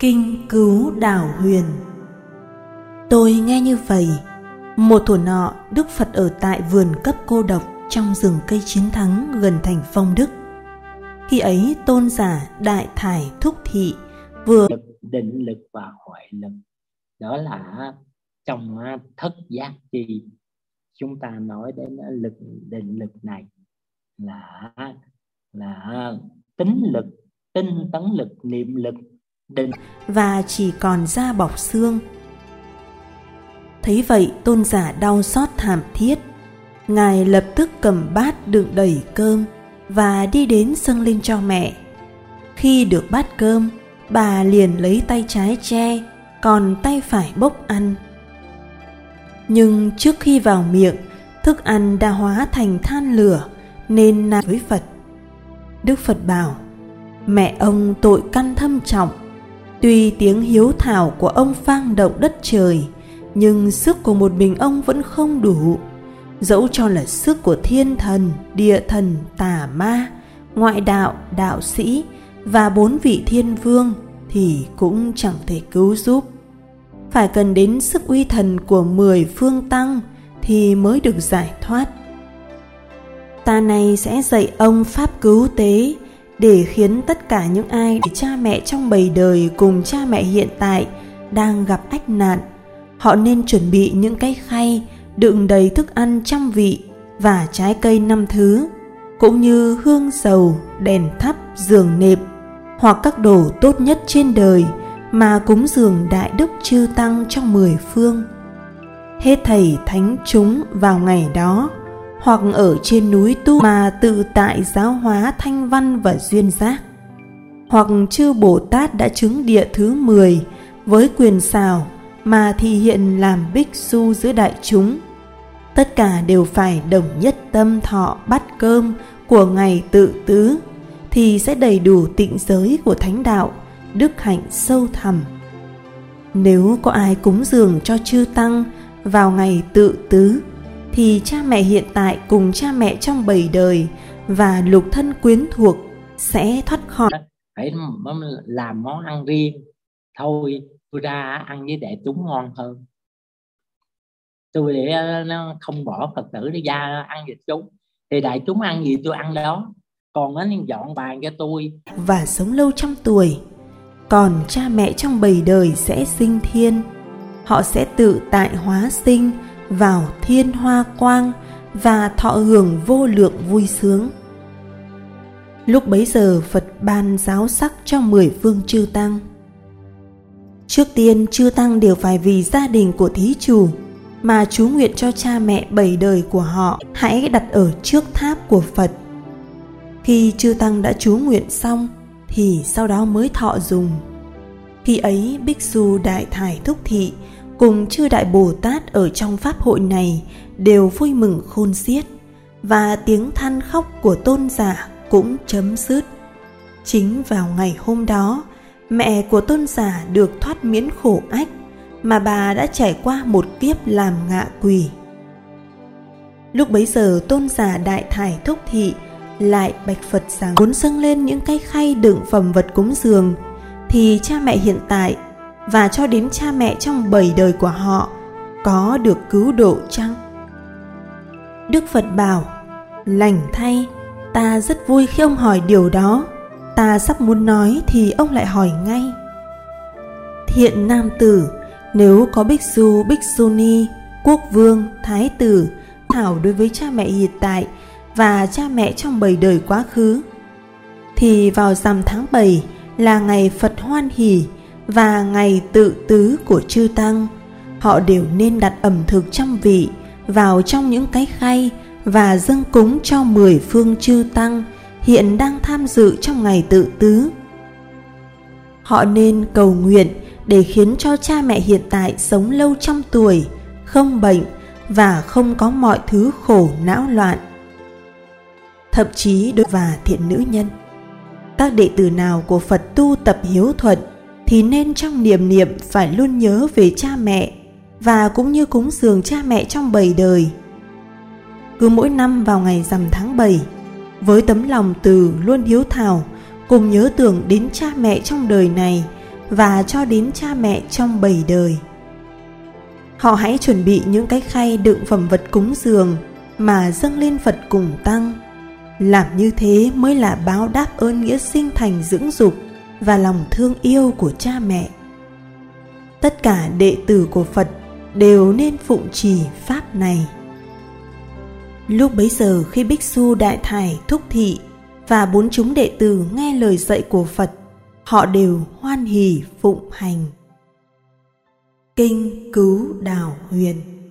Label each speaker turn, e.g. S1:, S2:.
S1: Kinh cứu đảo huyền. Tôi nghe như vậy. Một thuở nọ, Đức Phật ở tại vườn cấp cô độc trong rừng cây Chiến Thắng gần thành Phong Đức. Khi ấy tôn giả Đại Thải Thúc Thị vừa
S2: định lực và huệ lực, đó là trong thất giác chi. Chúng ta nói đến lực định lực này là tính lực, tinh tấn lực, niệm lực, định,
S1: và chỉ còn da bọc xương. Thấy vậy tôn giả đau xót thảm thiết. Ngài lập tức cầm bát đựng đầy cơm và đi đến dâng lên cho mẹ. Khi được bát cơm, bà liền lấy tay trái che, còn tay phải bốc ăn. Nhưng trước khi vào miệng, thức ăn đã hóa thành than lửa nên nạt với Phật. Đức Phật bảo: mẹ ông tội căn thâm trọng. Tuy tiếng hiếu thảo của ông vang động đất trời, nhưng sức của một mình ông vẫn không đủ. Dẫu cho là sức của thiên thần, địa thần, tà ma, ngoại đạo, đạo sĩ và 4 vị thiên vương thì cũng chẳng thể cứu giúp. Phải cần đến sức uy thần của 10 phương tăng thì mới được giải thoát. Ta này sẽ dạy ông pháp cứu tế, để khiến tất cả những ai cha mẹ trong bầy đời cùng cha mẹ hiện tại đang gặp ách nạn, họ nên chuẩn bị những cái khay đựng đầy thức ăn trăm vị và trái cây 5 thứ, cũng như hương dầu, đèn thắp, giường nệm, hoặc các đồ tốt nhất trên đời mà cúng dường Đại Đức Chư Tăng trong 10 phương. Hết thầy thánh chúng vào ngày đó, hoặc ở trên núi tu mà tự tại giáo hóa thanh văn và duyên giác, hoặc chư Bồ Tát đã chứng địa thứ 10 với quyền xào mà thì hiện làm bích su giữa đại chúng. Tất cả đều phải đồng nhất tâm thọ bát cơm của ngày tự tứ, thì sẽ đầy đủ tịnh giới của thánh đạo, đức hạnh sâu thẳm. Nếu có ai cúng dường cho chư tăng vào ngày tự tứ, thì cha mẹ hiện tại cùng cha mẹ trong bầy đời và lục thân quyến thuộc sẽ thoát khỏi.
S2: Phải làm món ăn riêng. Thôi tôi ra ăn với đại chúng ngon hơn. Tôi để nó không bỏ Phật tử đi ra ăn với chúng, thì đại chúng ăn gì tôi ăn đó. Còn nó dọn bàn cho tôi.
S1: Và sống lâu trăm tuổi. Còn cha mẹ trong bầy đời sẽ sinh thiên. Họ sẽ tự tại hóa sinh vào thiên hoa quang và thọ hưởng vô lượng vui sướng. Lúc bấy giờ Phật ban giáo sắc cho 10 phương chư tăng. Trước tiên chư tăng đều phải vì gia đình của thí chủ mà chú nguyện cho cha mẹ 7 đời của họ hãy đặt ở trước tháp của Phật. Khi chư tăng đã chú nguyện xong thì sau đó mới thọ dùng. Khi ấy Bích Xu Đại Thải Thúc Thị cùng chư Đại Bồ Tát ở trong pháp hội này đều vui mừng khôn xiết, và tiếng than khóc của tôn giả cũng chấm dứt. Chính vào ngày hôm đó, mẹ của tôn giả được thoát miễn khổ ách, mà bà đã trải qua một kiếp làm ngạ quỷ. Lúc bấy giờ tôn giả Đại Thải Thúc Thị lại bạch Phật rằng muốn dâng lên những cái khay đựng phẩm vật cúng dường, thì cha mẹ hiện tại và cho đến cha mẹ trong 7 đời của họ có được cứu độ chăng? Đức Phật bảo: lành thay, ta rất vui khi ông hỏi điều đó. Ta sắp muốn nói thì ông lại hỏi ngay. Thiện nam tử, nếu có bích du, bích du ni, quốc vương, thái tử thảo đối với cha mẹ hiện tại và cha mẹ trong 7 đời quá khứ, thì vào rằm tháng 7 là ngày Phật hoan hỷ và ngày tự tứ của chư tăng, họ đều nên đặt ẩm thực trăm vị vào trong những cái khay và dâng cúng cho 10 phương chư tăng hiện đang tham dự trong ngày tự tứ. Họ nên cầu nguyện để khiến cho cha mẹ hiện tại sống lâu trăm tuổi, không bệnh và không có mọi thứ khổ não loạn. Thậm chí đối và thiện nữ nhân, các đệ tử nào của Phật tu tập hiếu thuận thì nên trong niệm phải luôn nhớ về cha mẹ và cũng như cúng dường cha mẹ trong 7 đời. Cứ mỗi năm vào ngày rằm tháng 7, với tấm lòng từ luôn hiếu thảo cùng nhớ tưởng đến cha mẹ trong đời này và cho đến cha mẹ trong 7 đời. Họ hãy chuẩn bị những cái khay đựng phẩm vật cúng dường mà dâng lên Phật cùng tăng. Làm như thế mới là báo đáp ơn nghĩa sinh thành dưỡng dục và lòng thương yêu của cha mẹ. Tất cả đệ tử của Phật đều nên phụng trì pháp này. Lúc bấy giờ, khi Bích Xu Đại Thải, Thúc Thị và 4 chúng đệ tử nghe lời dạy của Phật, họ đều hoan hỉ phụng hành. Kinh Cứu Đào Huyền.